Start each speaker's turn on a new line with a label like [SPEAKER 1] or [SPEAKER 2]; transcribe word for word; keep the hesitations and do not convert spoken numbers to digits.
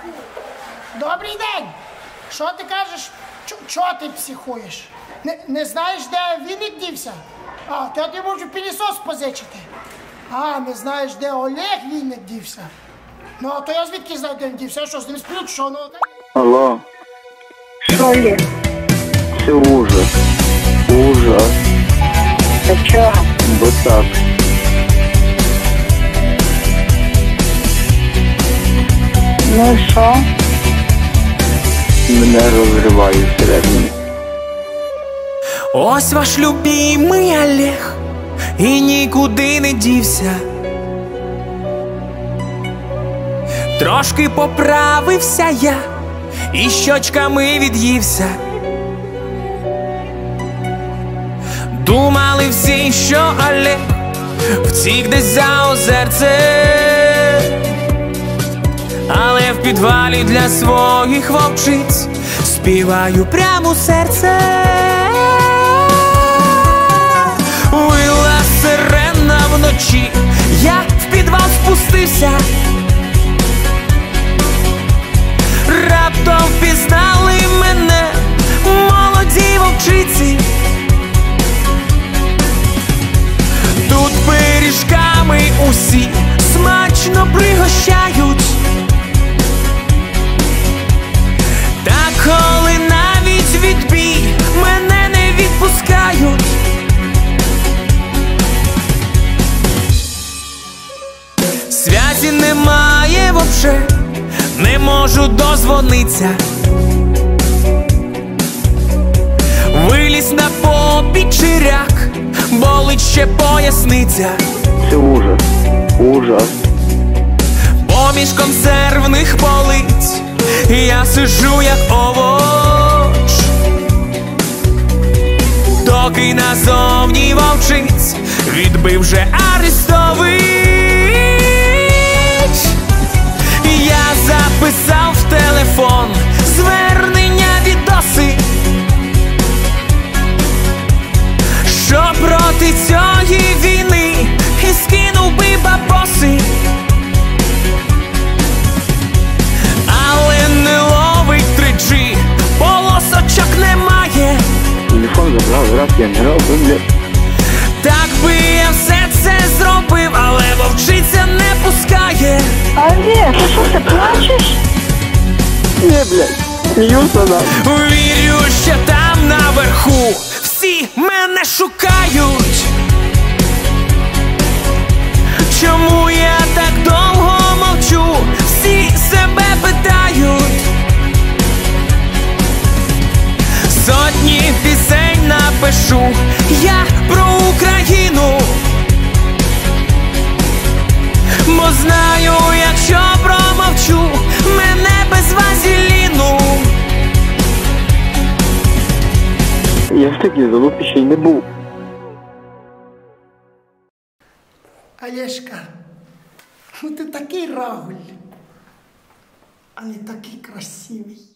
[SPEAKER 1] Добрий день! Що ти кажеш? Чого ти психуєш? Не, не знаєш, де Вінник дівся? А, то я тобі можу пилісос позичити. А, не знаєш, де Олег Вінник дівся? Ну, а то я звідки знаю, де він дівся? Я що, з ним сплю, що? Ну, та...
[SPEAKER 2] Алло.
[SPEAKER 3] Що є?
[SPEAKER 2] Це ужас. Ужас.
[SPEAKER 3] Та чого?
[SPEAKER 2] Бо так.
[SPEAKER 3] Ну і що?
[SPEAKER 2] Мене розриває всередині.
[SPEAKER 4] Ось ваш любимий Олег і нікуди не дівся. Трошки поправився я і щочками від'ївся. Думали всі, що Олег втік десь за озерце, але в підвалі для своїх вовчиць співаю прямо в серце. Вила сирена вночі, я в підвал спустився. Раптом впізнали мене молоді вовчиці. Тут пиріжками усі смачно пригощають. Та коли навіть відбій мене не відпускають. Зв'язі немає вообще, не можу дозвониться. Виліз на попі чиряк, болить ще поясниця.
[SPEAKER 2] Це ужас. Ужас.
[SPEAKER 4] Поміж консервних полиць я сижу як овоч, доки назовні вовчиць відбив же Арестович. Я записав в телефон звернення відоси, що проти цієї війни і скинув би бабоси. Але не ловить три джі, полосочок немає.
[SPEAKER 2] Телефон забрав, раз я не робив, бля.
[SPEAKER 4] Так би я все це зробив, але вовчиця не пускає.
[SPEAKER 3] Олег, ти що, ти плачеш?
[SPEAKER 2] Ні, блядь, сміюся нам.
[SPEAKER 4] Вірю, що там наверху всі мене шукають. Чому я так довго мовчу? Всі себе питають. Сотні пісень напишу я про Україну, бо знаю, якщо промовчу, мене без вазеліну.
[SPEAKER 2] Я в такій залупі ще й не був.
[SPEAKER 1] Олежка, ну ти такий рагуль, а не такий красивий.